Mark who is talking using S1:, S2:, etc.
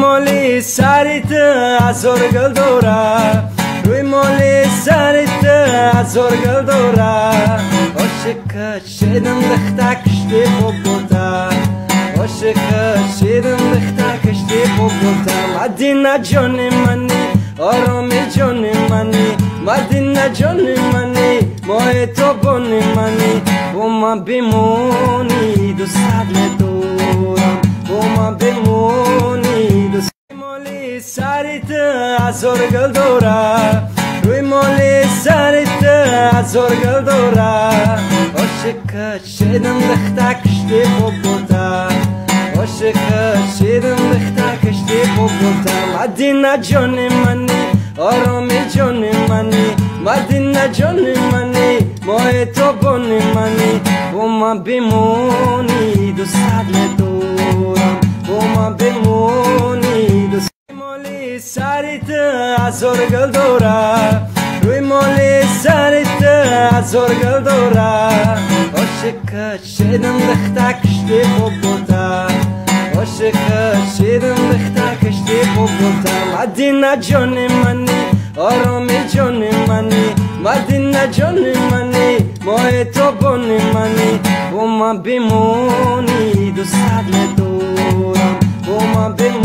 S1: مالی سرت ازار گل داره روی مالی سرت ازار گل داره عاشق شدم لخته کشتی بوده عاشق شدم لخته کشتی بوده مدینه جان منی آرام جان منی مدینه جان منی ماه تو بان منی با من بمونی دوست دارم با من بمونی دوست مالی سرت ازار گل داره روی مالی سرت ازار گل داره عاشق شدم لخته کشتی بوده عاشق شدم لخته کشتی بوده مدینه جان منی آرام جان منی مدینه جان منی ماه تو بان منی با من بمونی دوست دارم با من بمونی دوست مالی سرت ازار گل داره روی مالی سرت ازار گل داره عاشق شدم لخته کشتی بوده عاشق شدم لخته کشتی بوده مدینه جان منی آرام جان منی مدینه جان منی ماه تو بان منی با من بمونی دوست دارم با من بمونی